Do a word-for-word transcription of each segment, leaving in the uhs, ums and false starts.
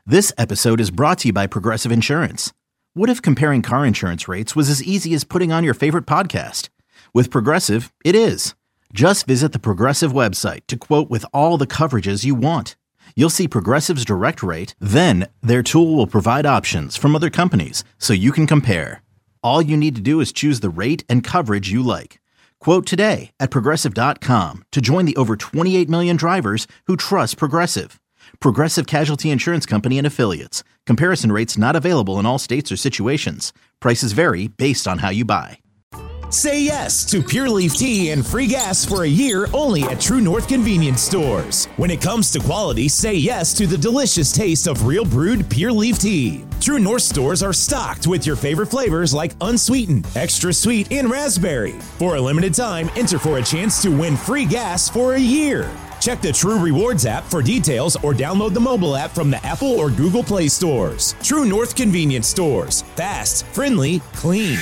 This episode is brought to you by Progressive Insurance. What if comparing car insurance rates was as easy as putting on your favorite podcast? With Progressive, it is. Just visit the Progressive website to quote with all the coverages you want. You'll see Progressive's direct rate, then their tool will provide options from other companies so you can compare. All you need to do is choose the rate and coverage you like. Quote today at progressive dot com to join the over twenty-eight million drivers who trust Progressive. Progressive Casualty Insurance Company and Affiliates. Comparison rates not available in all states or situations. Prices vary based on how you buy. Say yes to Pure Leaf Tea and free gas for a year only at True North Convenience Stores. When it comes to quality, say yes to the delicious taste of real brewed Pure Leaf Tea. True North stores are stocked with your favorite flavors like unsweetened, extra sweet, and raspberry. For a limited time, enter for a chance to win free gas for a year. Check the True Rewards app for details or download the mobile app from the Apple or Google Play stores. True North Convenience Stores. Fast, friendly, clean.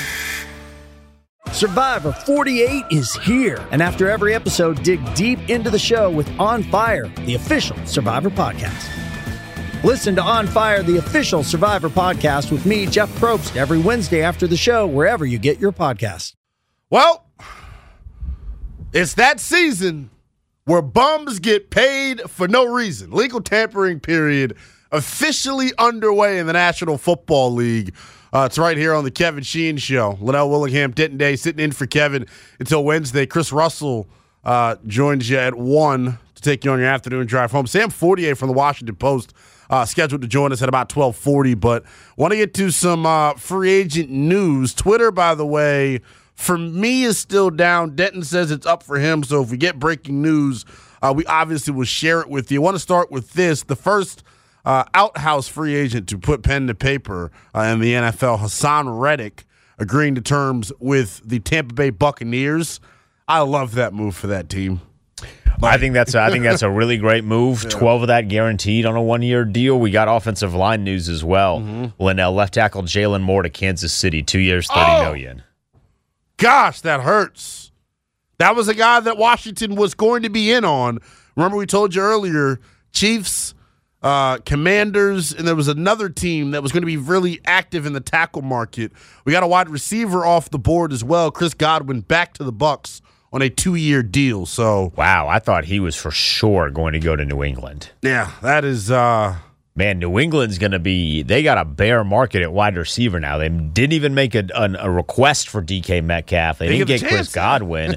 Survivor forty-eight is here. And after every episode, dig deep into the show with On Fire, the official Survivor podcast. Listen to On Fire, the official Survivor podcast with me, Jeff Probst, every Wednesday after the show, wherever you get your podcasts. Well, it's that season where bums get paid for no reason. Legal tampering period officially underway in the National Football League. Uh, it's right here on the Kevin Sheehan Show. Linnell Willingham, Denton Day, sitting in for Kevin until Wednesday. Chris Russell uh, joins you at one to take you on your afternoon drive home. Sam Fortier from the Washington Post uh, scheduled to join us at about twelve forty, but want to get to some uh, free agent news. Twitter, by the way, for me is still down. Denton says it's up for him, so if we get breaking news, uh, we obviously will share it with you. I want to start with this. The first uh, outhouse free agent to put pen to paper uh, in the N F L, Hassan Reddick, agreeing to terms with the Tampa Bay Buccaneers. I love that move for that team. I think that's a, I think that's a really great move. Yeah. twelve of that guaranteed on a one-year deal. We got offensive line news as well. Mm-hmm. Linnell, left tackle Jalen Moore to Kansas City, two years, thirty oh! million. Gosh, that hurts. That was a guy that Washington was going to be in on. Remember we told you earlier, Chiefs, uh, Commanders, and there was another team that was going to be really active in the tackle market. We got a wide receiver off the board as well. Chris Godwin back to the Bucs on a two-year deal. So wow, I thought he was for sure going to go to New England. Yeah, that is uh Man, New England's going to be – they got a bear market at wide receiver now. They didn't even make a, a, a request for D K Metcalf. They, they didn't get the Chris Godwin.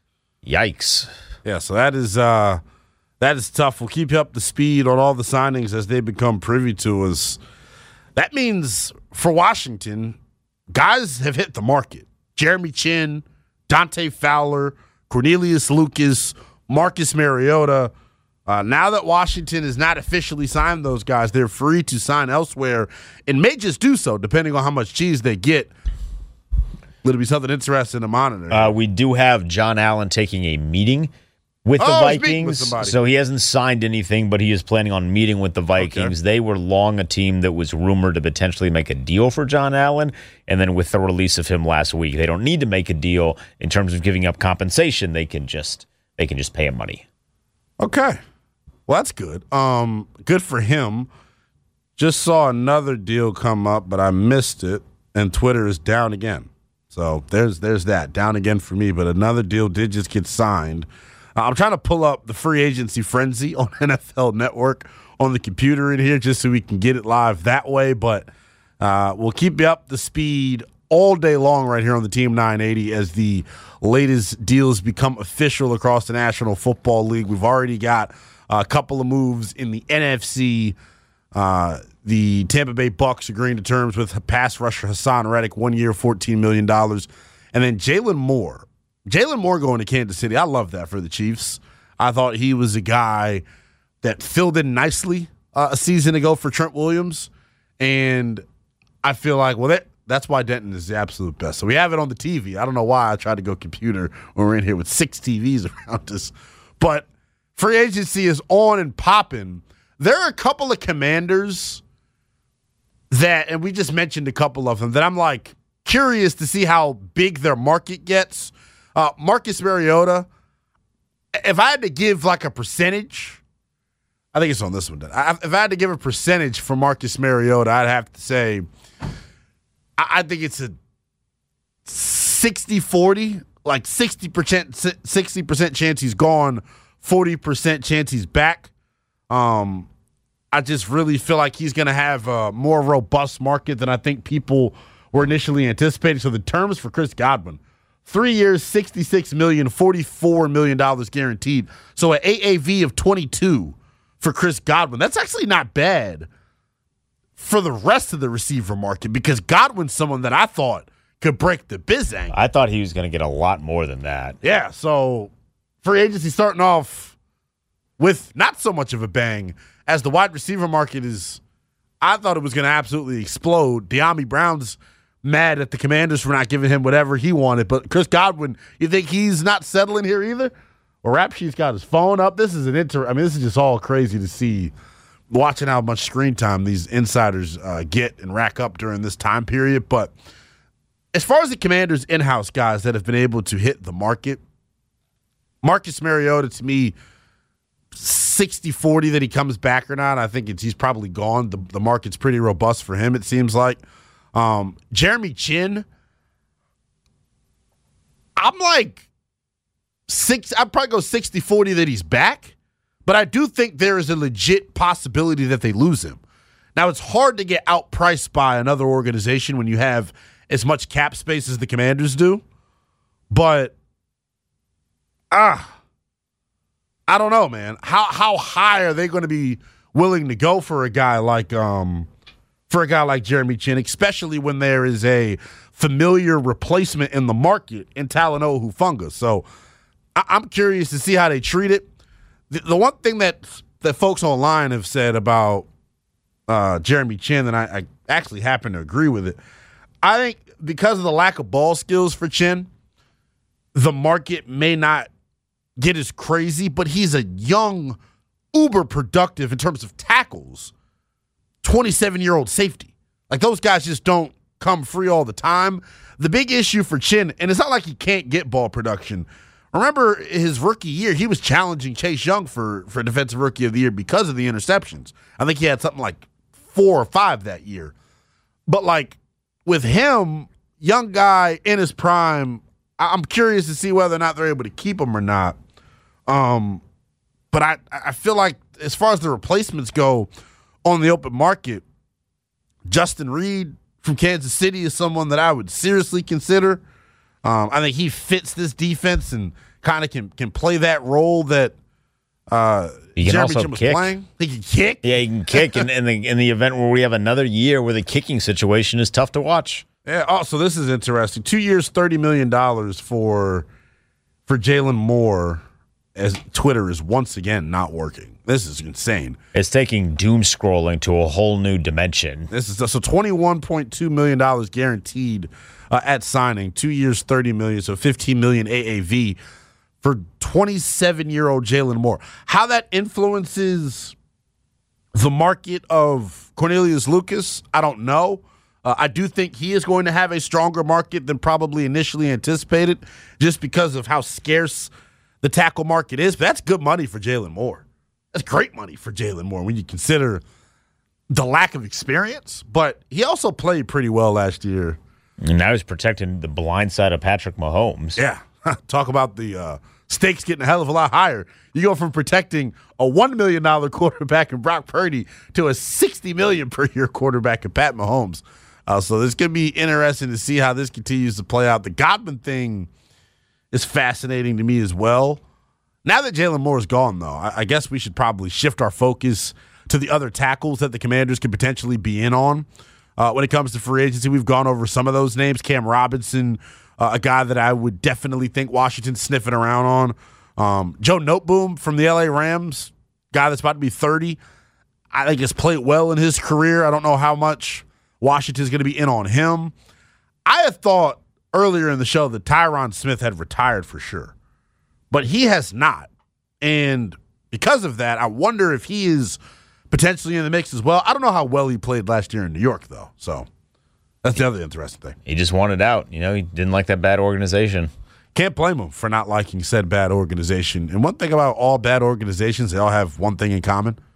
Yikes. Yeah, so that is uh, that is tough. We'll keep you up to speed on all the signings as they become privy to us. That means for Washington, guys have hit the market. Jeremy Chinn, Dante Fowler, Cornelius Lucas, Marcus Mariota. Uh, now that Washington has not officially signed those guys, they're free to sign elsewhere and may just do so depending on how much cheese they get. It'll be something interesting to monitor. Uh, we do have John Allen taking a meeting with the oh, Vikings. With so he hasn't signed anything, but he is planning on meeting with the Vikings. Okay. They were long a team that was rumored to potentially make a deal for John Allen. And then with the release of him last week, they don't need to make a deal in terms of giving up compensation. They can just they can just pay him money. Okay. Well, that's good. Um, good for him. Just saw another deal come up, but I missed it, and Twitter is down again. So there's there's that. Down again for me, but another deal did just get signed. Uh, I'm trying to pull up the free agency frenzy on N F L Network on the computer in here just so we can get it live that way, but uh, we'll keep you up to speed all day long right here on the Team nine eighty as the latest deals become official across the National Football League. We've already got a couple of moves in the N F C. Uh, the Tampa Bay Bucs agreeing to terms with pass rusher Hassan Reddick, one year, fourteen million dollars. And then Jalen Moore. Jalen Moore going to Kansas City. I love that for the Chiefs. I thought he was a guy that filled in nicely uh, a season ago for Trent Williams. And I feel like, well, that that's why Denton is the absolute best. So we have it on the T V. I don't know why I tried to go computer when we're in here with six T Vs around us. But free agency is on and popping. There are a couple of Commanders that, and we just mentioned a couple of them, that I'm like curious to see how big their market gets. Uh, Marcus Mariota, if I had to give like a percentage, I think it's on this one. I, if I had to give a percentage for Marcus Mariota, I'd have to say I, I think it's a sixty forty, like sixty percent sixty percent chance he's gone, forty percent chance he's back. Um, I just really feel like he's going to have a more robust market than I think people were initially anticipating. So the terms for Chris Godwin, three years, sixty-six million dollars, forty-four million dollars guaranteed. So an A A V of twenty-two for Chris Godwin. That's actually not bad for the rest of the receiver market because Godwin's someone that I thought could break the Bizang. I thought he was going to get a lot more than that. Yeah, so free agency starting off with not so much of a bang as the wide receiver market is. I thought it was going to absolutely explode. De'Ami Brown's mad at the Commanders for not giving him whatever he wanted, but Chris Godwin, you think he's not settling here either? Well, Rap Sheet's got his phone up. This is an inter. I mean, this is just all crazy to see. Watching how much screen time these insiders uh, get and rack up during this time period. But as far as the Commanders' in-house guys that have been able to hit the market, Marcus Mariota, to me, sixty forty that he comes back or not. I think it's, he's probably gone. The, the market's pretty robust for him, it seems like. Um, Jeremy Chinn, I'm like six. I'd probably go sixty forty that he's back, but I do think there is a legit possibility that they lose him. Now, it's hard to get outpriced by another organization when you have as much cap space as the Commanders do, but ah, I don't know, man. How how high are they going to be willing to go for a guy like um for a guy like Jeremy Chinn, especially when there is a familiar replacement in the market in Talanoa Hufanga? So I- I'm curious to see how they treat it. The, the one thing that that folks online have said about uh, Jeremy Chinn, and I, I actually happen to agree with it. I think because of the lack of ball skills for Chinn, the market may not get as crazy, but he's a young, uber productive in terms of tackles, twenty-seven-year-old safety. Like, those guys just don't come free all the time. The big issue for Chinn, and it's not like he can't get ball production. Remember his rookie year, he was challenging Chase Young for, for Defensive Rookie of the Year because of the interceptions. I think he had something like four or five that year. But, like, with him, young guy in his prime, I'm curious to see whether or not they're able to keep him or not. Um, but I, I feel like as far as the replacements go on the open market, Justin Reed from Kansas City is someone that I would seriously consider. Um, I think he fits this defense and kind of can can play that role that uh, he can Jeremy also Chinn was kick. playing. He can kick. Yeah, he can kick. in, in, the, in the event where we have another year where the kicking situation is tough to watch. Yeah. Also, this is interesting. Two years, thirty million dollars for for Jalen Moore, as Twitter is once again not working. This is insane. It's taking doom scrolling to a whole new dimension. This is so twenty-one point two million dollars guaranteed uh, at signing. Two years, thirty million dollars, so fifteen million dollars A A V for twenty-seven-year-old Jalen Moore. How that influences the market of Cornelius Lucas, I don't know. Uh, I do think he is going to have a stronger market than probably initially anticipated just because of how scarce the tackle market is. But that's good money for Jalen Moore. That's great money for Jalen Moore when you consider the lack of experience. But he also played pretty well last year. And now he's protecting the blind side of Patrick Mahomes. Yeah. Talk about the uh, stakes getting a hell of a lot higher. You go from protecting a one million dollars quarterback in Brock Purdy to a sixty million dollars per year quarterback in Pat Mahomes. Uh, so it's going to be interesting to see how this continues to play out. The Godwin thing is fascinating to me as well. Now that Jalen Moore is gone, though, I, I guess we should probably shift our focus to the other tackles that the Commanders could potentially be in on. Uh, when it comes to free agency, we've gone over some of those names. Cam Robinson, uh, a guy that I would definitely think Washington's sniffing around on. Um, Joe Noteboom from the L A Rams, guy that's about to be thirty. I think has played well in his career. I don't know how much Washington's going to be in on him. I had thought earlier in the show that Tyron Smith had retired for sure, but he has not. And because of that, I wonder if he is potentially in the mix as well. I don't know how well he played last year in New York, though. So that's the other interesting thing. He just wanted out. You know, he didn't like that bad organization. Can't blame him for not liking said bad organization. And one thing about all bad organizations, they all have one thing in common.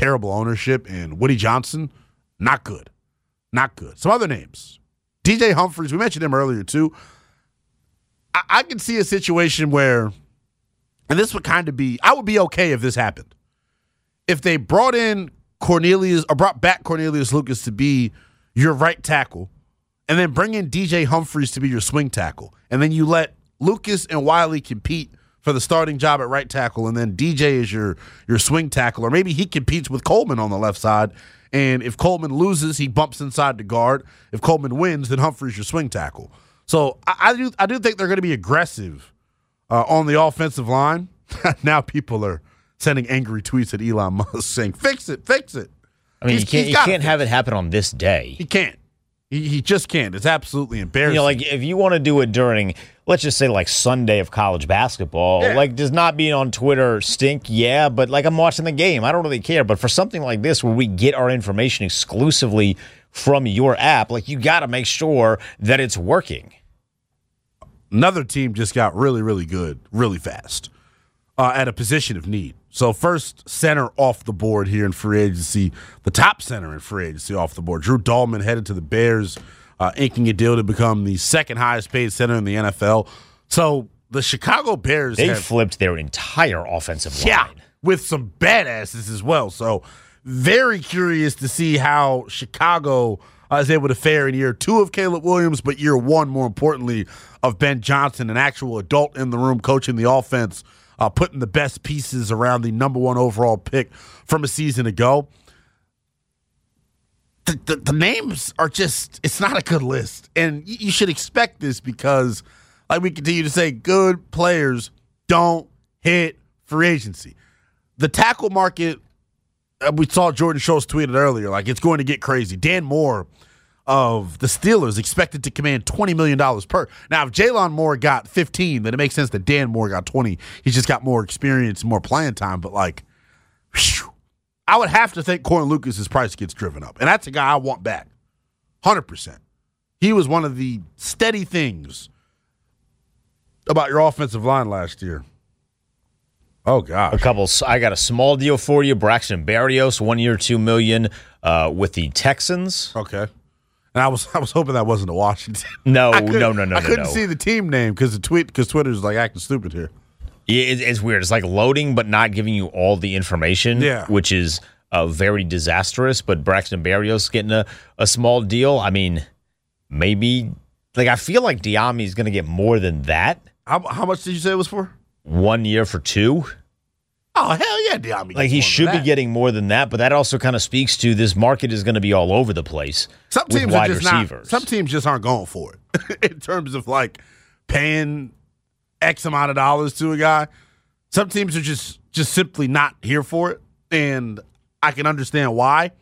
terrible ownership, and Woody Johnson, not good. Not good. Some other names. D J Humphries, we mentioned him earlier too. I, I can see a situation where, and this would kind of be, I would be okay if this happened. If they brought in Cornelius, or brought back Cornelius Lucas to be your right tackle, and then bring in D J Humphries to be your swing tackle, and then you let Lucas and Wiley compete for the starting job at right tackle, and then D J is your, your swing tackle, or maybe he competes with Coleman on the left side, and if Coleman loses, he bumps inside the guard. If Coleman wins, then Humphries your swing tackle. So I, I do I do think they're going to be aggressive uh, on the offensive line. Now people are sending angry tweets at Elon Musk saying, fix it, fix it. I mean, He's, you can't, you can't have it happen on this day. He can't. He, he just can't. It's absolutely embarrassing. You know, like if you want to do it during, let's just say like Sunday of college basketball, yeah. like does not being on Twitter stink? Yeah, but like I'm watching the game. I don't really care. But for something like this where we get our information exclusively from your app, like you got to make sure that it's working. Another team just got really, really good, really fast uh, at a position of need. So first center off the board here in free agency, the top center in free agency off the board. Drew Dahlman headed to the Bears, uh, inking a deal to become the second highest paid center in the N F L. So the Chicago Bears They have, flipped their entire offensive line. Yeah, with some badasses as well. So very curious to see how Chicago uh, is able to fare in year two of Caleb Williams, but year one, more importantly, of Ben Johnson, an actual adult in the room coaching the offense, uh, putting the best pieces around the number one overall pick from a season ago. The, the, the names are just, it's not a good list. And you, you should expect this because, like we continue to say, good players don't hit free agency. The tackle market, uh, we saw Jordan Schultz tweeted earlier, like it's going to get crazy. Dan Moore of the Steelers expected to command twenty million dollars per. Now, if Jalen Moore got fifteen, then it makes sense that Dan Moore got twenty. He's just got more experience and more playing time. But, like, whew, I would have to think Corn Lucas's price gets driven up. And that's a guy I want back. one hundred percent. He was one of the steady things about your offensive line last year. Oh, gosh. A couple. I got a small deal for you. Braxton Berrios, one year, two million uh, with the Texans. Okay. And I was I was hoping that wasn't a Washington. No, no, no, no, no, I couldn't no. see the team name because the tweet because Twitter's like acting stupid here. Yeah, it's, it's weird. It's like loading, but not giving you all the information. Yeah. Which is uh, very disastrous. But Braxton Berrios getting a, a small deal. I mean, maybe like I feel like Diami is going to get more than that. How, how much did you say it was for? One year for two. Oh, hell yeah, Diami. Like he should be getting more than that, but that also kind of speaks to this market is going to be all over the place. Some with teams wide are just receivers. not. Some teams just aren't going for it in terms of like paying X amount of dollars to a guy. Some teams are just just simply not here for it, and I can understand why.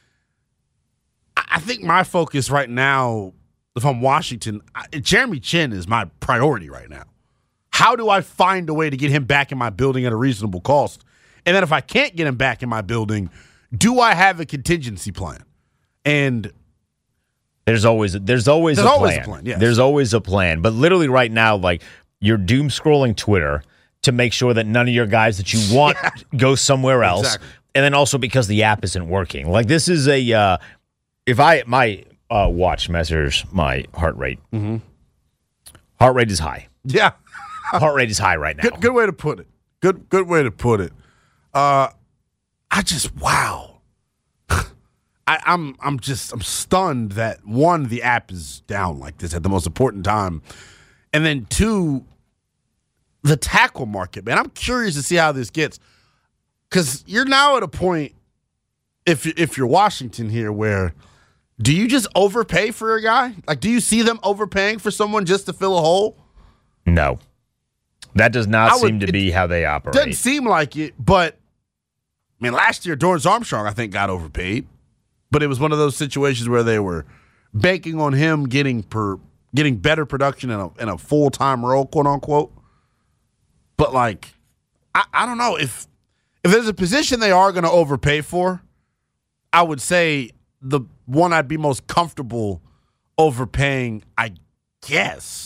I, I think my focus right now, if I'm Washington, I, Jeremy Chin is my priority right now. How do I find a way to get him back in my building at a reasonable cost? And then if I can't get him back in my building, do I have a contingency plan? And there's always there's always there's a always plan. a plan. Yes. There's always a plan. But literally right now, like you're doom scrolling Twitter to make sure that none of your guys that you want Yeah. go somewhere else. Exactly. And then also because the app isn't working. Like this is a uh, if I my uh, watch measures my heart rate. Mm-hmm. Heart rate is high. Yeah. Heart rate is high right now. Good, good way to put it. Good, good way to put it. Uh, I just wow. I, I'm, I'm just, I'm stunned that one, the app is down like this at the most important time, and then two, the tackle market. Man, I'm curious to see how this gets because you're now at a point, if if you're Washington here, where do you just overpay for a guy? Like, do you see them overpaying for someone just to fill a hole? No. That does not I would- seem to be how they operate. Doesn't seem like it, but I mean, last year Dorrance Armstrong, I think, got overpaid, but it was one of those situations where they were banking on him getting per getting better production in a in a full time role, quote unquote. But like, I, I don't know if if there's a position they are going to overpay for, I would say the one I'd be most comfortable overpaying, I guess,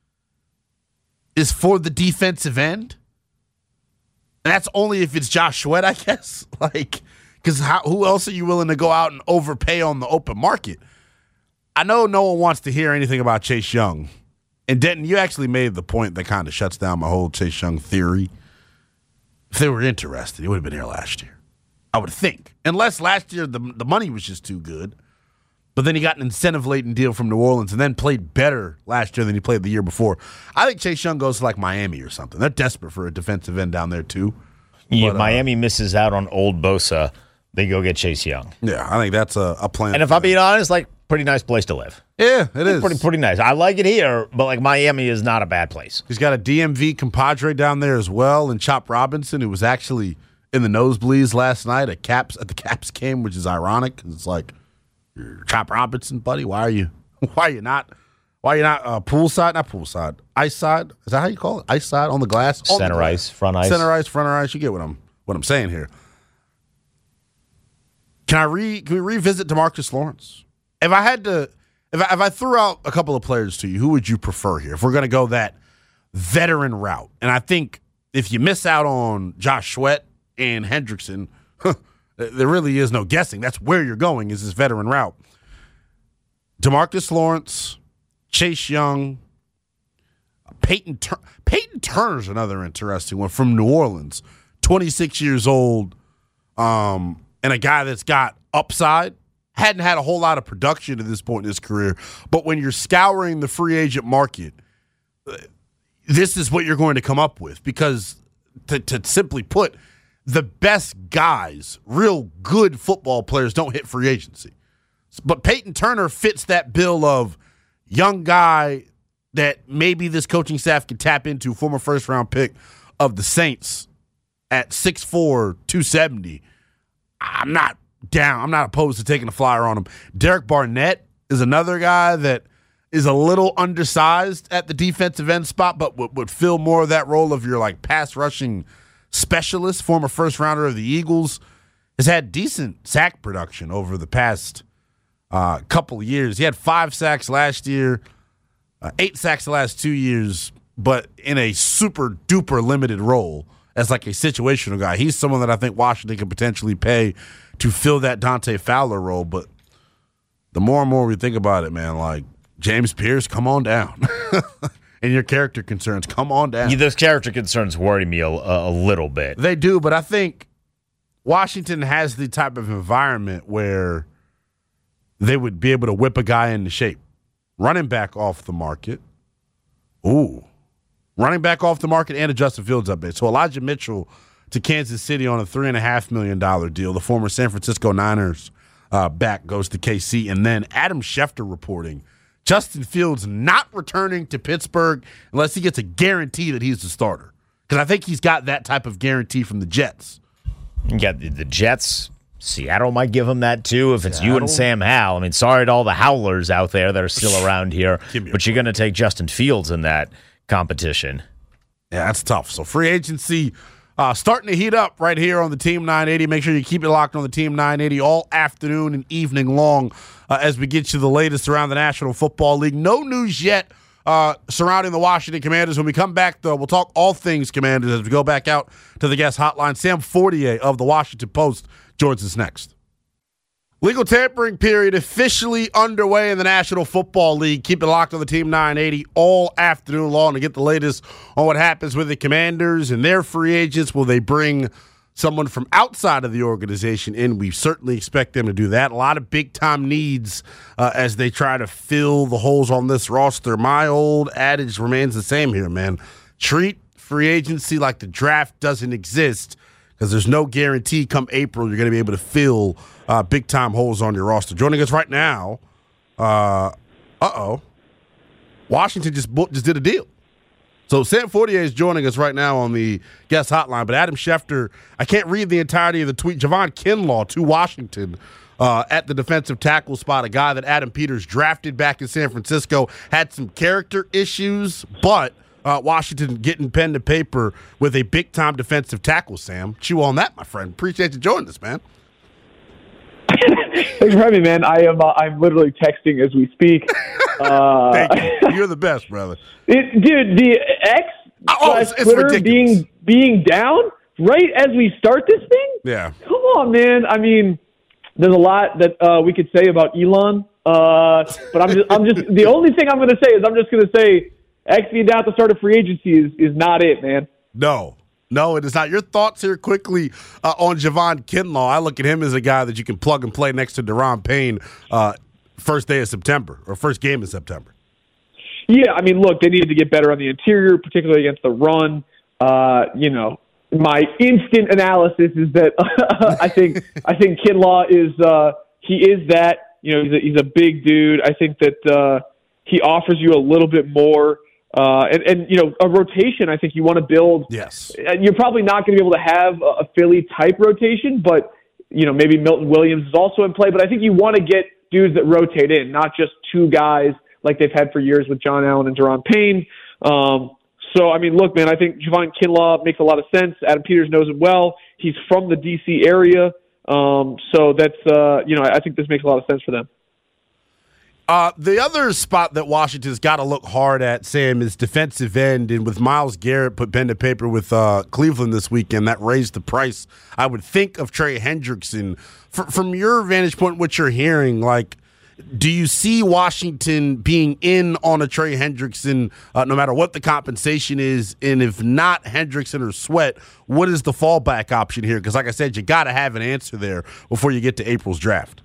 is for the defensive end. And that's only if it's Josh Sweat, I guess. Like, Because who else are you willing to go out and overpay on the open market? I know no one wants to hear anything about Chase Young. And Denton, you actually made the point that kind of shuts down my whole Chase Young theory. If they were interested, he would have been here last year, I would think. Unless last year the the money was just too good. But then he got an incentive-laden deal from New Orleans and then played better last year than he played the year before. I think Chase Young goes to like Miami or something. They're desperate for a defensive end down there too. Yeah, but, Miami uh, misses out on old Bosa. They go get Chase Young. Yeah, I think that's a, a plan. And if I'm being honest, like, pretty nice place to live. Yeah, it is. Pretty, pretty nice. I like it here, but, like, Miami is not a bad place. He's got a D M V compadre down there as well, and Chop Robinson, who was actually in the nosebleeds last night at Caps at the Caps game, which is ironic because it's like, you're Chop Robinson, buddy. Why are you? Why are you not? Why are you not uh, poolside? Not poolside. Ice side. Is that how you call it? Ice side on the glass. On Center the glass. ice, front ice. Center ice, front ice. You get what I'm what I'm saying here. Can I re? Can we revisit DeMarcus Lawrence? If I had to, if I, if I threw out a couple of players to you, who would you prefer here? If we're going to go that veteran route, and I think if you miss out on Josh Sweat and Hendrickson, huh, there really is no guessing. That's where you're going, is this veteran route. DeMarcus Lawrence, Chase Young, Peyton Tur- Peyton Turner's another interesting one from New Orleans, twenty-six years old, um, and a guy that's got upside. Hadn't had a whole lot of production at this point in his career, but when you're scouring the free agent market, this is what you're going to come up with because, to, to simply put, the best guys, real good football players, don't hit free agency. But Peyton Turner fits that bill of young guy that maybe this coaching staff can tap into, former first-round pick of the Saints at six foot four, two seventy. I'm not down. I'm not opposed to taking a flyer on him. Derek Barnett is another guy that is a little undersized at the defensive end spot, but would, would fill more of that role of your like pass rushing specialist, former first rounder of the Eagles, has had decent sack production over the past uh, couple of years. He had five sacks last year, uh, eight sacks the last two years, but in a super duper limited role as like a situational guy. He's someone that I think Washington could potentially pay to fill that Dante Fowler role. But the more and more we think about it, man, like James Pierce, come on down. And your character concerns, come on down. Yeah, those character concerns worry me a, a little bit. They do, but I think Washington has the type of environment where they would be able to whip a guy into shape. Running back off the market. Ooh. Running back off the market and a Justin Fields update. So Elijah Mitchell to Kansas City on a three point five million dollars deal. The former San Francisco Niners uh, back goes to K C. And then Adam Schefter reporting Justin Fields not returning to Pittsburgh unless he gets a guarantee that he's the starter. Because I think he's got that type of guarantee from the Jets. You got the, the Jets. Seattle might give him that too if it's Seattle? you and Sam Howell. I mean, sorry to all the Howlers out there that are still around here, but you're going to take Justin Fields in that competition. Yeah, that's tough. So free agency uh, starting to heat up right here on the Team nine eighty. Make sure you keep it locked on the Team nine eighty all afternoon and evening long uh, as we get you the latest around the National Football League. No news yet uh, surrounding the Washington Commanders. When we come back, though, we'll talk all things Commanders as we go back out to the guest hotline. Sam Fortier of the Washington Post joins us next. Legal tampering period officially underway in the National Football League. Keep it locked on the Team nine eighty all afternoon long to get the latest on what happens with the Commanders and their free agents. Will they bring someone from outside of the organization in? We certainly expect them to do that. A lot of big-time needs uh, as they try to fill the holes on this roster. My old adage remains the same here, man. Treat free agency like the draft doesn't exist, because there's no guarantee come April you're going to be able to fill uh, big-time holes on your roster. Joining us right now, uh, uh-oh, Washington just booked, just did a deal. So Sam Fortier is joining us right now on the guest hotline, but Adam Schefter, I can't read the entirety of the tweet. Javon Kinlaw to Washington uh, at the defensive tackle spot, a guy that Adam Peters drafted back in San Francisco, had some character issues, but Uh, Washington getting pen to paper with a big-time defensive tackle, Sam. Chew on that, my friend. Appreciate you joining us, man. Thanks for having me, man. I am uh, I'm literally texting as we speak. Uh, Thank you. You're the best, brother. It, dude, the X oh, it's, it's Twitter ridiculous. being being down, right as we start this thing? Yeah. Come on, man. I mean, there's a lot that uh, we could say about Elon, uh, but I'm just, I'm just the only thing I'm going to say is I'm just going to say X being down at the start of free agency is, is not it, man. No. No, it is not. Your thoughts here quickly uh, on Javon Kinlaw. I look at him as a guy that you can plug and play next to Daron Payne uh, first day of September or first game in September. Yeah, I mean, look, they needed to get better on the interior, particularly against the run. Uh, you know, my instant analysis is that I think I think Kinlaw is uh, he is that. You know, he's a, he's a big dude. I think that uh, he offers you a little bit more. Uh, and, and, you know, a rotation, I think you want to build. Yes. You're probably not going to be able to have a Philly-type rotation, but, you know, maybe Milton Williams is also in play. But I think you want to get dudes that rotate in, not just two guys like they've had for years with John Allen and Daron Payne. Um, so, I mean, look, man, I think Javon Kinlaw makes a lot of sense. Adam Peters knows him well. He's from the D C area. Um, so that's, uh, you know, I think this makes a lot of sense for them. Uh, the other spot that Washington's got to look hard at, Sam, is defensive end. And with Myles Garrett put pen to paper with uh, Cleveland this weekend, that raised the price, I would think, of Trey Hendrickson. For, from your vantage point, what you're hearing, like, do you see Washington being in on a Trey Hendrickson, uh, no matter what the compensation is? And if not Hendrickson or Sweat, what is the fallback option here? Because, like I said, you got to have an answer there before you get to April's draft.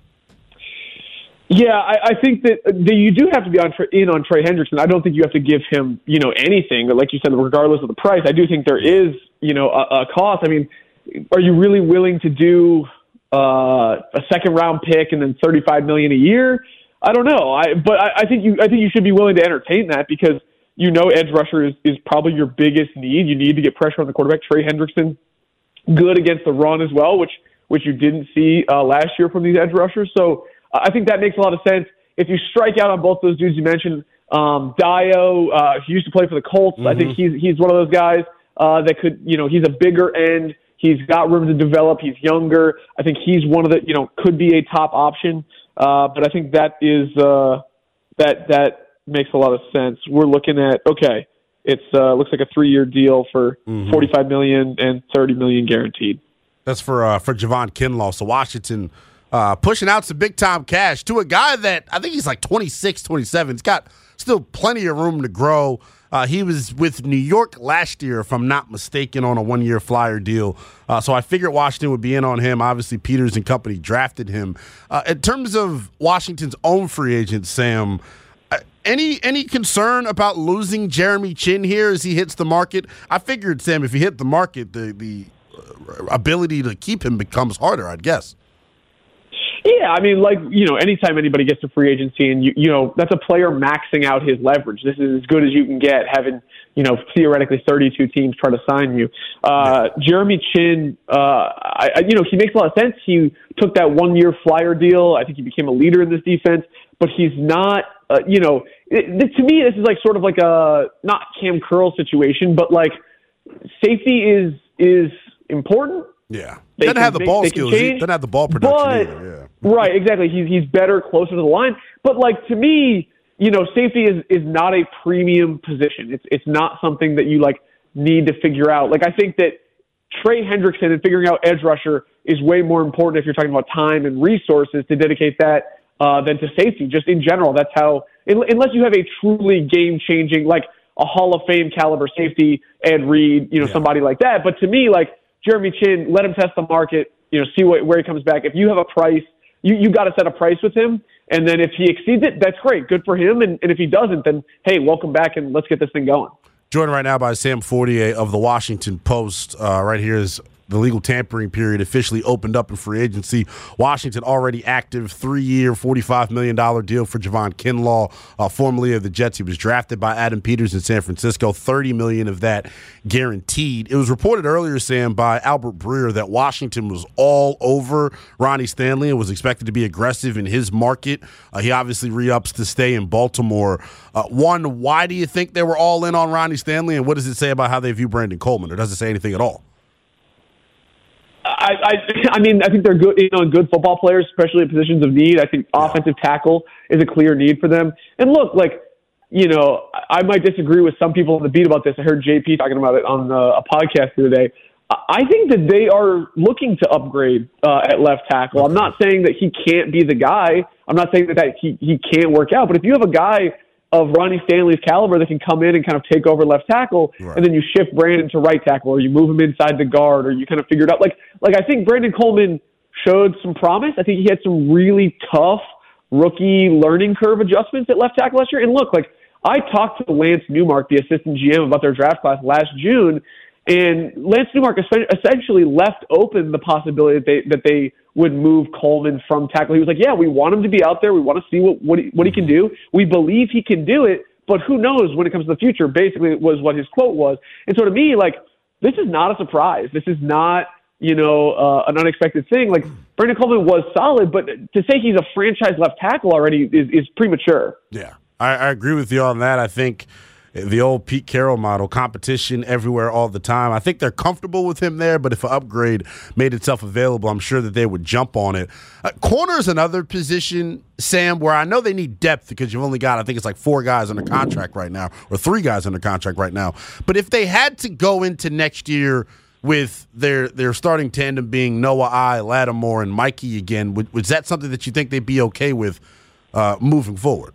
Yeah, I, I think that, that you do have to be on in on Trey Hendrickson. I don't think you have to give him, you know, anything. But like you said, regardless of the price, I do think there is, you know, a, a cost. I mean, are you really willing to do uh, a second round pick and then thirty-five million dollars a year? I don't know. I but I, I think you I think you should be willing to entertain that because you know edge rusher is, is probably your biggest need. You need to get pressure on the quarterback. Trey Hendrickson, good against the run as well, which which you didn't see uh, last year from these edge rushers. So I think that makes a lot of sense. If you strike out on both those dudes you mentioned, um, Dio, uh, he used to play for the Colts. Mm-hmm. I think he's he's one of those guys uh, that could, you know, he's a bigger end. He's got room to develop. He's younger. I think he's one of the, you know, could be a top option. Uh, but I think that is uh, that that makes a lot of sense. We're looking at okay, it's uh, looks like a three-year deal for mm-hmm. forty-five million dollars and thirty million dollars guaranteed. That's for uh, for Javon Kinlaw. So Washington. Uh, pushing out some big-time cash to a guy that I think he's like twenty-six, twenty-seven. He's got still plenty of room to grow. Uh, he was with New York last year, if I'm not mistaken, on a one-year flyer deal. Uh, so I figured Washington would be in on him. Obviously, Peters and company drafted him. Uh, in terms of Washington's own free agent, Sam, uh, any any concern about losing Jeremy Chinn here as he hits the market? I figured, Sam, if he hit the market, the, the ability to keep him becomes harder, I'd guess. Yeah, I mean, like, you know, anytime anybody gets to free agency and, you you know, that's a player maxing out his leverage. This is as good as you can get, having, you know, theoretically thirty-two teams try to sign you. Uh, yeah. Jeremy Chinn, uh, I, I, you know, he makes a lot of sense. He took that one-year flyer deal. I think he became a leader in this defense, but he's not, uh, you know, it, this, to me, this is like sort of like a, not Cam Curl situation, but like safety is is important. Yeah. They doesn't can, have the ball they, skills. They he doesn't have the ball production but, either. Yeah. Right, exactly. He's he's better closer to the line. But like to me, you know, safety is, is not a premium position. It's it's not something that you like need to figure out. Like I think that Trey Hendrickson and figuring out edge rusher is way more important if you're talking about time and resources to dedicate that uh, than to safety. Just in general, that's how unless you have a truly game changing, like a Hall of Fame caliber safety, Ed Reed, you know, yeah. somebody like that. But to me, like Jeremy Chinn, let him test the market, you know, see what, where he comes back. If you have a price, you, you got to set a price with him. And then if he exceeds it, that's great. Good for him. And, and if he doesn't, then, hey, welcome back and let's get this thing going. Joined right now by Sam Fortier of the Washington Post. Uh, right here is the legal tampering period officially opened up in free agency. Washington already active, three-year, forty-five million dollars deal for Javon Kinlaw, uh, formerly of the Jets. He was drafted by Adam Peters in San Francisco, thirty million dollars of that guaranteed. It was reported earlier, Sam, by Albert Breer that Washington was all over Ronnie Stanley and was expected to be aggressive in his market. Uh, he obviously re-ups to stay in Baltimore. Uh, one, why do you think they were all in on Ronnie Stanley, and what does it say about how they view Brandon Coleman? Or does it say anything at all? I, I, I mean, I think they're good, you know, good football players, especially in positions of need. I think yeah. offensive tackle is a clear need for them. And look, like, you know, I might disagree with some people on the beat about this. I heard J P talking about it on uh, a podcast the other day. I think that they are looking to upgrade uh, at left tackle. I'm not saying that he can't be the guy. I'm not saying that, that he, he can't work out. But if you have a guy of Ronnie Stanley's caliber that can come in and kind of take over left tackle, right. and then you shift Brandon to right tackle, or you move him inside the guard, or you kind of figure it out. Like, like I think Brandon Coleman showed some promise. I think he had some really tough rookie learning curve adjustments at left tackle last year. And look, like I talked to Lance Newmark, the assistant G M, about their draft class last June, and Lance Newmark essentially left open the possibility that they that they would move Coleman from tackle. He was like, yeah, we want him to be out there. We want to see what what he, what he can do. We believe he can do it, but who knows when it comes to the future, basically was what his quote was. And so to me, like, this is not a surprise. This is not, you know, uh, an unexpected thing. Like, Brandon Coleman was solid, but to say he's a franchise left tackle already is, is premature. Yeah, I, I agree with you on that. I think the old Pete Carroll model, competition everywhere all the time. I think they're comfortable with him there, but if an upgrade made itself available, I'm sure that they would jump on it. Uh, corner is another position, Sam, where I know they need depth because you've only got, I think it's like four guys under contract right now, or three guys under contract right now. But if they had to go into next year with their their starting tandem being Noah I, Lattimore, and Mikey again, was, was that something that you think they'd be okay with uh, moving forward?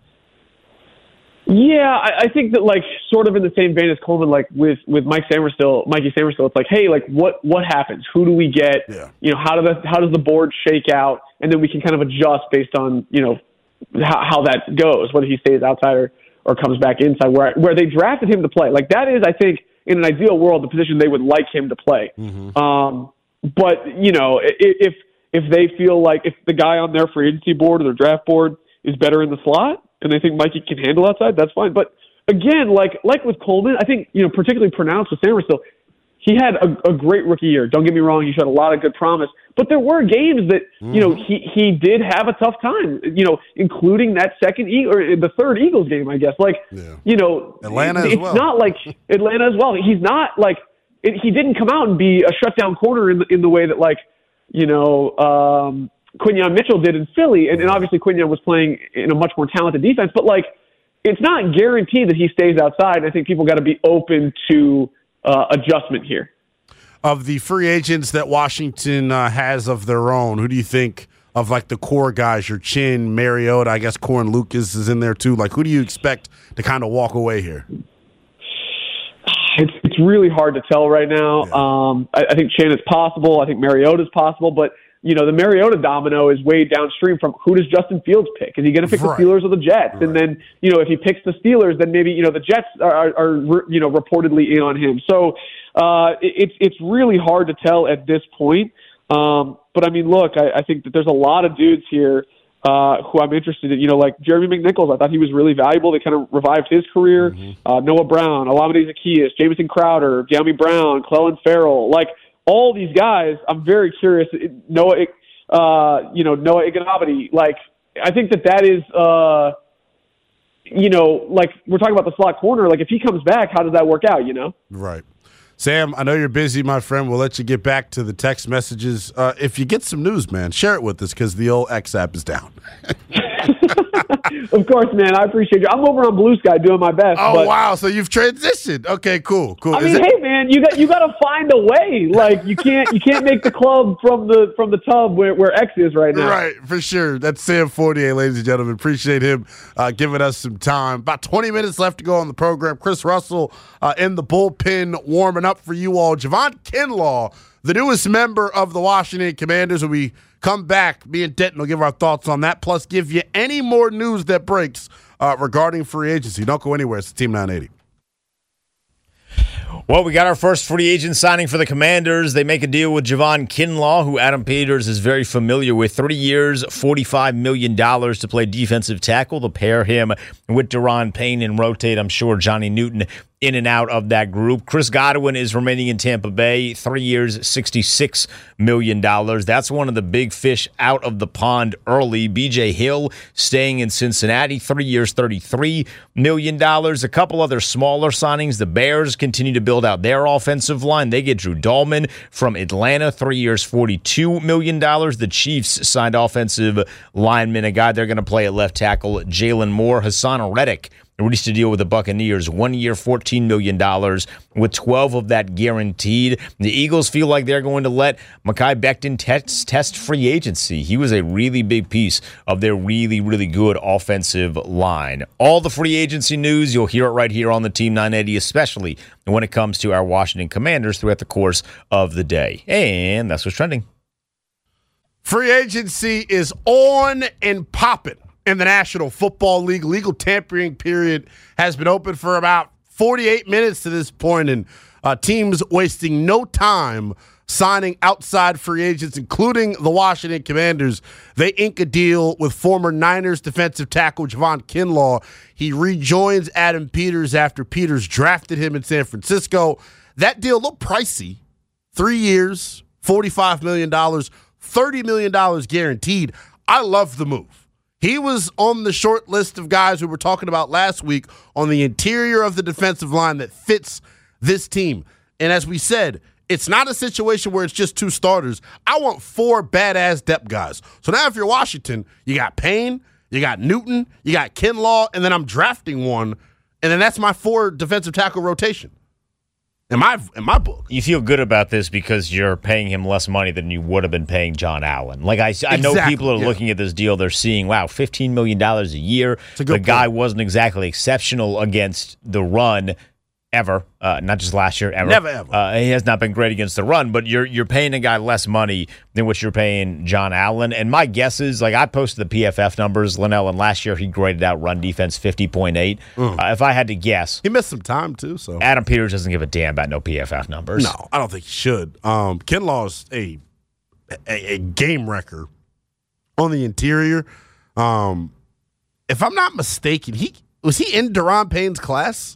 Yeah, I, I think that, like, sort of in the same vein as Coleman, like with, with Mike Samerstill, Mikey Samerstill, it's like, hey, like, what what happens? Who do we get? Yeah. You know, how do the how does the board shake out? And then we can kind of adjust based on, you know, how, how that goes, whether he stays outside or, or comes back inside, where where they drafted him to play. Like, that is, I think, in an ideal world, the position they would like him to play. Mm-hmm. Um, but, you know, if if they feel like if the guy on their free agency board or their draft board is better in the slot, and they think Mikey can handle outside, that's fine. But again, like like with Coleman, I think, you know, particularly pronounced with Samerstill, he had a, a great rookie year. Don't get me wrong, he showed a lot of good promise. But there were games that, mm-hmm. you know, he, he did have a tough time, you know, including that second e- or the third Eagles game, I guess. Like, yeah. you know, Atlanta it, as well. It's not like Atlanta as well. He's not like it, he didn't come out and be a shutdown corner in the, in the way that, like, you know, um, Quinyon Mitchell did in Philly, and, and obviously Quinyon was playing in a much more talented defense, but like it's not guaranteed that he stays outside. I think people got to be open to uh, adjustment here. Of the free agents that Washington uh, has of their own, who do you think of, like, the core guys? Your Chin, Mariota, I guess Corin Lucas is in there too. Like, who do you expect to kind of walk away here? It's it's really hard to tell right now. Yeah. Um, I, I think Chin is possible. I think Mariota is possible, but you know, the Mariota domino is way downstream from who does Justin Fields pick? Is he going to pick right. the Steelers or the Jets? Right. And then, you know, if he picks the Steelers, then maybe, you know, the Jets are, are, are you know, reportedly in on him. So uh, it, it's it's really hard to tell at this point. Um, but, I mean, look, I, I think that there's a lot of dudes here uh, who I'm interested in. You know, like Jeremy McNichols, I thought he was really valuable. They kind of revived his career. Mm-hmm. Uh, Noah Brown, Olamide Zaccheaus, Jamison Crowder, De'Ami Brown, Clelin Ferrell. Like, all these guys, I'm very curious. Noah, uh, you know, Noah Iguodala. Like, I think that that is, uh, you know, like we're talking about the slot corner. Like, if he comes back, how does that work out? You know, right. Sam, I know you're busy, my friend. We'll let you get back to the text messages. Uh, if you get some news, man, share it with us because the old X app is down. Of course, man. I appreciate you. I'm over on Blue Sky doing my best. Oh, but, wow. So you've transitioned. Okay, cool, cool. I Is mean, it- hey, man, you got you got to find a way. Like, you can't you can't make the club from the from the tub where, where X is right now. Right, for sure. That's Sam Fortier, ladies and gentlemen. Appreciate him uh, giving us some time. About twenty minutes left to go on the program. Chris Russell uh, in the bullpen warming up for you all. Javon Kinlaw, the newest member of the Washington Commanders. When we come back, me and Denton will give our thoughts on that, plus give you any more news that breaks uh, regarding free agency. Don't go anywhere. It's Team nine eighty. Well, we got our first free agent signing for the Commanders. They make a deal with Javon Kinlaw, who Adam Peters is very familiar with. Three years, forty-five million dollars to play defensive tackle. They'll pair him with Daron Payne and rotate, I'm sure, Johnny Newton in and out of that group. Chris Godwin is remaining in Tampa Bay, three years, sixty-six million dollars. That's one of the big fish out of the pond early. B J Hill staying in Cincinnati, three years, thirty-three million dollars. A couple other smaller signings. The Bears continue to build out their offensive line. They get Drew Dahlman from Atlanta, three years, forty-two million dollars. The Chiefs signed offensive lineman, a guy they're going to play at left tackle, Jalen Moore. Hassan Reddick reached a deal with the Buccaneers, one year, fourteen million dollars, with twelve of that guaranteed. The Eagles feel like they're going to let Mekhi Becton test, test free agency. He was a really big piece of their really, really good offensive line. All the free agency news, you'll hear it right here on the Team nine eighty, especially when it comes to our Washington Commanders throughout the course of the day. And that's what's trending. Free agency is on and popping in the National Football League. Legal tampering period has been open for about forty-eight minutes to this point, and uh, teams wasting no time signing outside free agents, including the Washington Commanders. They ink a deal with former Niners defensive tackle Javon Kinlaw. He rejoins Adam Peters after Peters drafted him in San Francisco. That deal looked pricey. Three years, forty-five million dollars, thirty million dollars guaranteed. I love the move. He was on the short list of guys we were talking about last week on the interior of the defensive line that fits this team. And as we said, it's not a situation where it's just two starters. I want four badass depth guys. So now if you're Washington, you got Payne, you got Newton, you got Kinlaw, and then I'm drafting one, and then that's my four defensive tackle rotation. In my in my book. You feel good about this because you're paying him less money than you would have been paying John Allen. Like I, I know Exactly, people are yeah. looking at this deal, they're seeing, wow, fifteen million dollars a year. a good The guy point. wasn't exactly exceptional against the run ever, uh, not just last year, ever. Never, ever. Uh, he has not been great against the run, but you're you're paying a guy less money than what you're paying John Allen. And my guess is, like I posted the P F F numbers, Lynn Allen last year, he graded out run defense fifty point eight. Mm. Uh, if I had to guess, He missed some time, too. So Adam Peters doesn't give a damn about no P F F numbers. No, I don't think he should. Um, Kinlaw's a, a a game wrecker on the interior. Um, if I'm not mistaken, he was he in Deron Payne's class?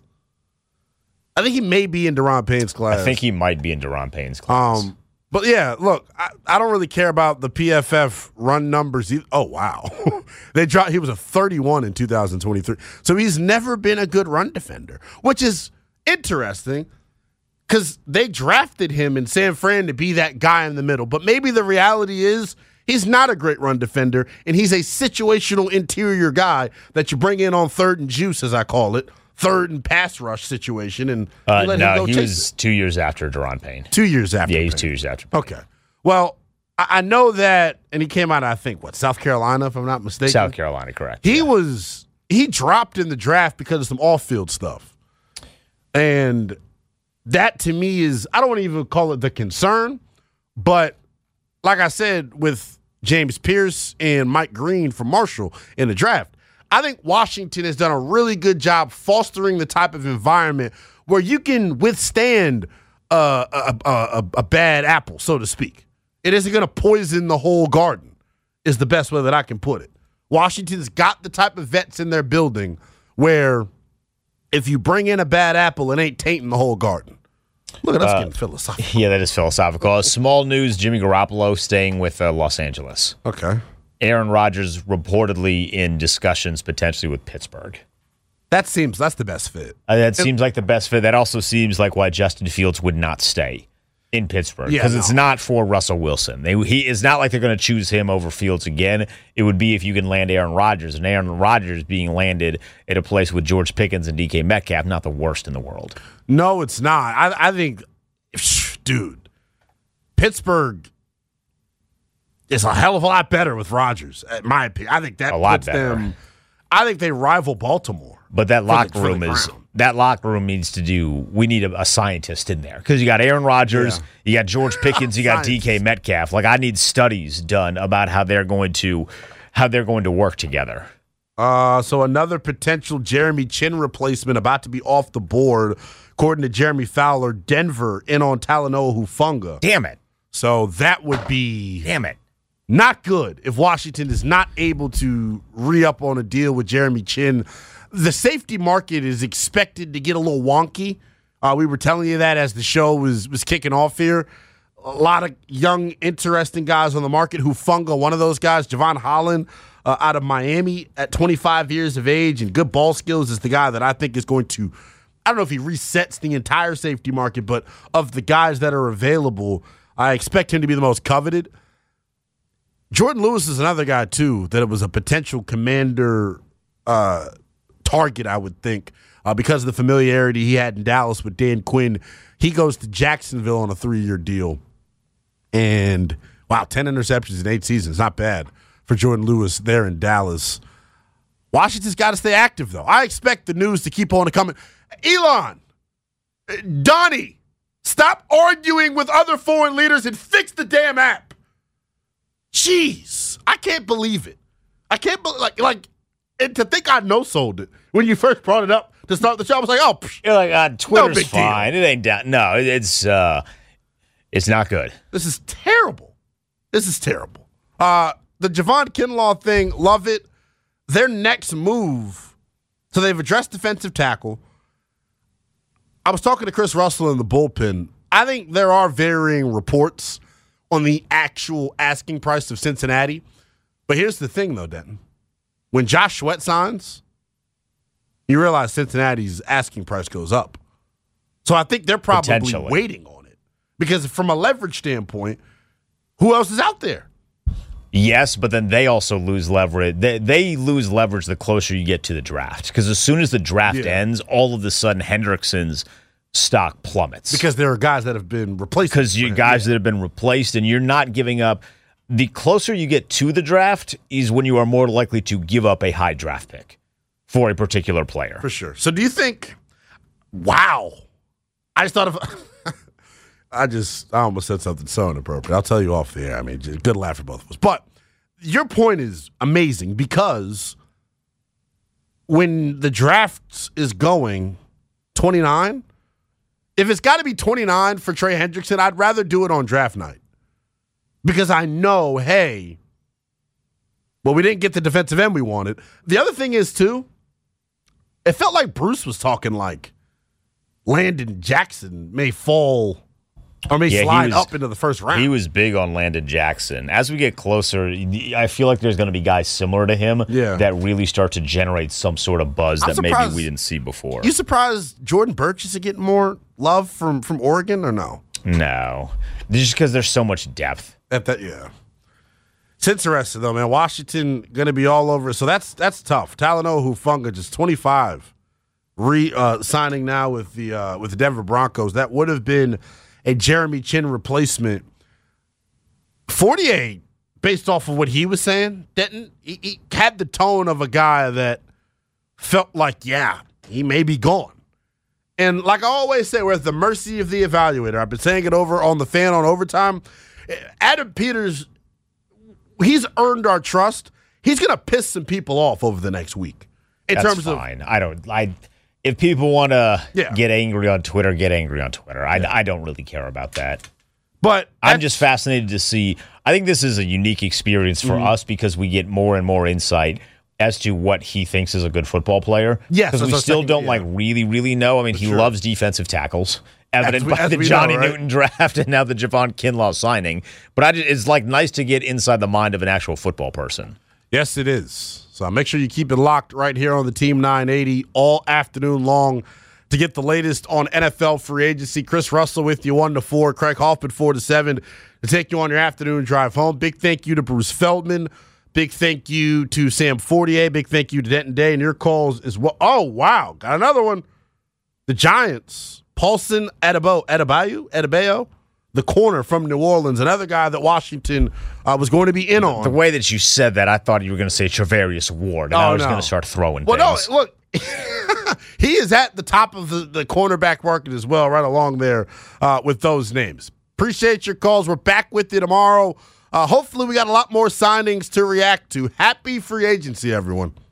I think he may be in Deron Payne's class. I think he might be in Deron Payne's class. Um, but yeah, look, I, I don't really care about the P F F run numbers either. Oh wow, they dropped. He was a thirty-one in two thousand twenty-three, so he's never been a good run defender, which is interesting because they drafted him in San Fran to be that guy in the middle. But maybe the reality is he's not a great run defender, and he's a situational interior guy that you bring in on third and juice, as I call it. Third and pass rush situation, and Uh, you let him no, go he chase was it. two years after Deron Payne. Two years after. Yeah, he's Payne. two years after Payne. Okay. Well, I, I know that, and he came out, I think, what, South Carolina, if I'm not mistaken? South Carolina, correct. He yeah. was, he dropped in the draft because of some off-field stuff. And that, to me, is, I don't want to even call it the concern, but like I said, with James Pierce and Mike Green from Marshall in the draft, I think Washington has done a really good job fostering the type of environment where you can withstand uh, a, a, a, a bad apple, so to speak. It isn't going to poison the whole garden, is the best way that I can put it. Washington's got the type of vets in their building where if you bring in a bad apple, it ain't tainting the whole garden. Look at us Uh, getting philosophical. Yeah, that is philosophical. Uh, Small news, Jimmy Garoppolo staying with uh, Los Angeles. Okay. Aaron Rodgers reportedly in discussions potentially with Pittsburgh. That seems, that's the best fit. Uh, that seems like the best fit. That also seems like why Justin Fields would not stay in Pittsburgh, Yeah, because no. it's not for Russell Wilson. They, he It's not like they're going to choose him over Fields again. It would be if you can land Aaron Rodgers, and Aaron Rodgers being landed at a place with George Pickens and D K Metcalf, not the worst in the world. No, it's not. I, I think, dude, Pittsburgh is a hell of a lot better with Rodgers, in my opinion. I think that A lot puts better. them. I think they rival Baltimore. But that the- locker for the room is crown. that locker room needs to do. We need a, a scientist in there because you got Aaron Rodgers, Yeah. you got George Pickens, you got D K Scientist. Metcalf. Like I need studies done about how they're going to how they're going to work together. Uh, so another potential Jeremy Chin replacement about to be off the board, according to Jeremy Fowler. Denver in on Talanoa Hufanga. Damn it! So that would be Damn it! not good if Washington is not able to re-up on a deal with Jeremy Chin. The safety market is expected to get a little wonky. Uh, we were telling you that as the show was was kicking off here. A lot of young, interesting guys on the market. Hufanga, one of those guys. Javon Holland uh, out of Miami at twenty-five years of age and good ball skills is the guy that I think is going to, I don't know if he resets the entire safety market, but of the guys that are available, I expect him to be the most coveted. Jordan Lewis is another guy, too, that it was a potential Commander uh, target, I would think, uh, because of the familiarity he had in Dallas with Dan Quinn. He goes to Jacksonville on a three-year deal. And, wow, ten interceptions in eight seasons. Not bad for Jordan Lewis there in Dallas. Washington's got to stay active, though. I expect the news to keep on coming. Elon, Donnie, stop arguing with other foreign leaders and fix the damn app. Jeez, I can't believe it. I can't believe, like, like, and to think I no-sold it when you first brought it up to start the show. I was like, oh, psh, you're like, uh, Twitter's no big fine. Deal. It ain't down. No, it's uh, it's not good. This is terrible. This is terrible. Uh, the Javon Kinlaw thing, love it. Their next move, so they've addressed defensive tackle. I was talking to Chris Russell in the bullpen. I think there are varying reports on the actual asking price of Cincinnati. But here's the thing, though, Denton. When Josh Sweat signs, you realize Cincinnati's asking price goes up. So I think they're probably waiting on it. Because from a leverage standpoint, who else is out there? Yes, but then they also lose leverage. They, they lose leverage the closer you get to the draft. Because as soon as the draft yeah. ends, all of a sudden Hendrickson's stock plummets. Because there are guys that have been replaced. Because you guys yeah. that have been replaced, and you're not giving up. The closer you get to the draft is when you are more likely to give up a high draft pick for a particular player. For sure. So do you think, wow, I just thought of, I just, I almost said something so inappropriate. I'll tell you off the air. I mean, just good laugh for both of us. But your point is amazing because when the draft is going twenty-nine, if it's got to be twenty-nine for Trey Hendrickson, I'd rather do it on draft night. Because I know, hey, well, we didn't get the defensive end we wanted. The other thing is, too, it felt like Bruce was talking like Landon Jackson may fall or may yeah, slide was, up into the first round. He was big on Landon Jackson. As we get closer, I feel like there's going to be guys similar to him yeah. that really start to generate some sort of buzz I'm that maybe we didn't see before. You surprised Jordan Burch is getting more love from, from Oregon or no? No. Just because there's so much depth. At that, yeah. It's interesting, though, man. Washington going to be all over. So that's that's tough. Talanoa Hufanga, just twenty-five, re uh, signing now with the uh, with the Denver Broncos. That would have been a Jeremy Chin replacement. forty-eight, based off of what he was saying, Denton, he, he had the tone of a guy that felt like, yeah, he may be gone. And like I always say, we're at the mercy of the evaluator. I've been saying it over on the Fan on Overtime. Adam Peters, he's earned our trust. He's going to piss some people off over the next week. In That's terms fine. of, I don't. I if people want to yeah. get angry on Twitter, get angry on Twitter. I, yeah. I don't really care about that. But I'm just fascinated to see. I think this is a unique experience for mm-hmm. us because we get more and more insight as to what he thinks is a good football player. Yes, because we still saying, don't yeah. like really, really know. I mean, For he sure. loves defensive tackles. Evident we, by the Johnny know, right? Newton draft and now the Javon Kinlaw signing. But I just, it's like nice to get inside the mind of an actual football person. Yes, it is. So make sure you keep it locked right here on the Team nine eighty all afternoon long to get the latest on N F L free agency. Chris Russell with you one to four, Craig Hoffman four to seven to take you on your afternoon drive home. Big thank you to Bruce Feldman. Big thank you to Sam Fortier. Big thank you to Denton Day and your calls as well. Oh, wow. Got another one. The Giants. Paulson Adebayo, Adebayo, Adebayo, the corner from New Orleans, another guy that Washington uh, was going to be in on. The way that you said that, I thought you were going to say Travarius Ward, and oh, I was no. going to start throwing well, things. No, look, he is at the top of the, the cornerback market as well, right along there uh, with those names. Appreciate your calls. We're back with you tomorrow. Uh, hopefully we got a lot more signings to react to. Happy free agency, everyone.